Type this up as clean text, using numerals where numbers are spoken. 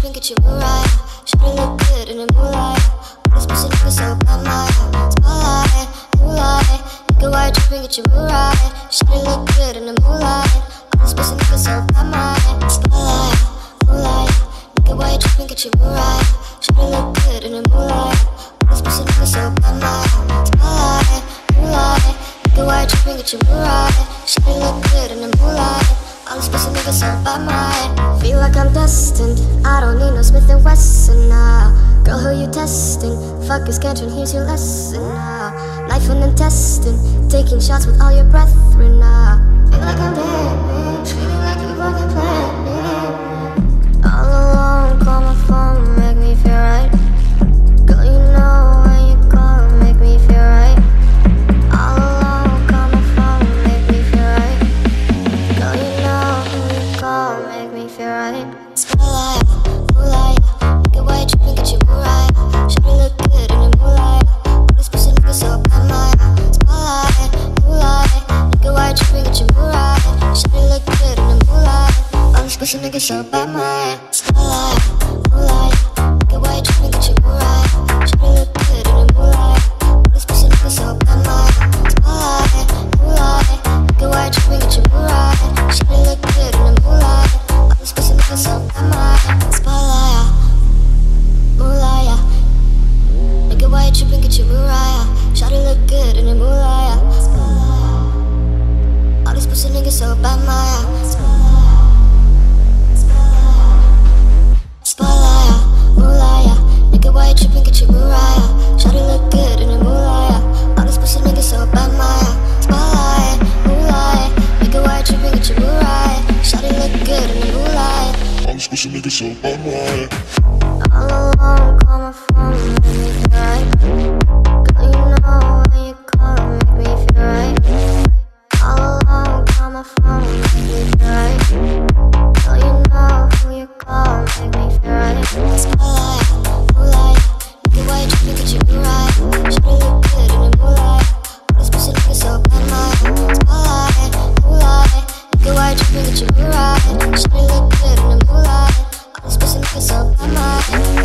tripping, get you Mariah. Shawty look good in the moonlight. All this pussy nigga so bad, my spotlight, moonlight. Nigga, why you tripping, get you Mariah. Shawty look good in the moonlight. All this pussy nigga so bad, my spotlight, moonlight. Nigga, why you tripping, get you Mariah. Shawty look good in the moonlight. All this pussy nigga so bad, my spotlight, moonlight. Nigga, why you tripping, get you Mariah. Shawty look good in the moonlight. All these pussy niggas so by my feel like I'm destined. I don't need no Smith & Wesson now. Girl, who you testing? Fuck is catching, here's your lesson now. Life and intestine, taking shots with all your brethren now. Feel like I'm dead, feeling like you fucking planned. All alone, call my phone, make me feel right. Girl, you know when you call, make me feel right. All alone, call my phone, make me feel right. Girl, you know make me feel right. Spotlight, moonlight. Nigga, why you tripping, get you Mariah. Shawty look good in the moonlight. All this pussy nigga so bad, my spotlight, moonlight. Nigga, why you tripping, get you Mariah. Shawty look good in the moonlight. All this pussy nigga so bad, my spotlight, moonlight. Nigga, why you tripping, get you Mariah. Shawty look good in the moonlight. All this pussy nigga so bad, my spotlight, moonlight. Nigga, why you tripping, get you Mariah. Shawty look good in the moonlight. All this pussy nigga so bad, my spotlight, moonlight. Nigga, why you tripping, get you Mariah. Shawty look good in the moonlight. All these pussy niggas so bad, my spotlight, moonlight. Nigga, why you tripping, get you Mariah. Shawty look good in the moonlight. All these pussy niggas so bad, my spotlight, moonlight. Nigga, why you tripping, get you Mariah. Shawty look good in the moonlight. All these pussy niggas so bad, my all alone, call my phone, make me feel right. Girl, you know when you call, make me feel right. All alone, call my phone, make me feel right. Girl, you know who you call, make me feel right. Spotlight, moonlight. Nigga, why you tripping, get you right. Shawty look good in the moonlight. All this pussy nigga so bad, my spotlight, moonlight. Nigga, why you tripping, get you right. Shawty look good in the moonlight. All this pussy nigga so bad, my